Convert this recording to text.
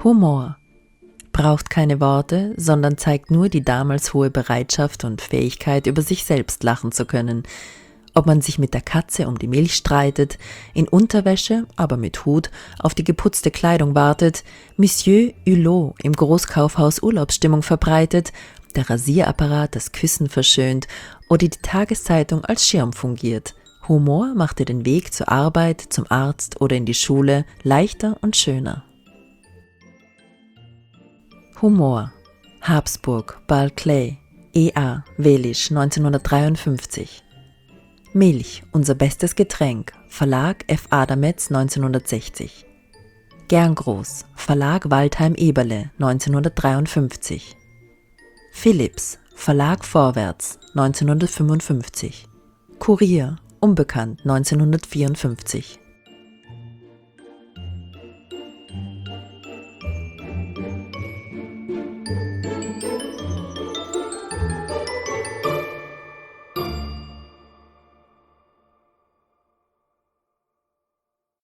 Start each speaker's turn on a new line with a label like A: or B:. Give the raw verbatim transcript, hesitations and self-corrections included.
A: Humor braucht keine Worte, sondern zeigt nur die damals hohe Bereitschaft und Fähigkeit, über sich selbst lachen zu können. Ob man sich mit der Katze um die Milch streitet, in Unterwäsche, aber mit Hut, auf die geputzte Kleidung wartet, Monsieur Hulot im Großkaufhaus Urlaubsstimmung verbreitet, der Rasierapparat das Küssen verschönt oder die Tageszeitung als Schirm fungiert. Humor machte den Weg zur Arbeit, zum Arzt oder in die Schule leichter und schöner. Humor. Habsburg, Barclay, E A Welisch, neunzehnhundertdreiundfünfzig. Milch, unser bestes Getränk, Verlag F. Adametz, neunzehnhundertsechzig. Gerngroß, Verlag Waldheim Eberle, neunzehnhundertdreiundfünfzig. Philips, Verlag Vorwärts, neunzehnhundertfünfundfünfzig. Kurier, unbekannt, neunzehnhundertvierundfünfzig.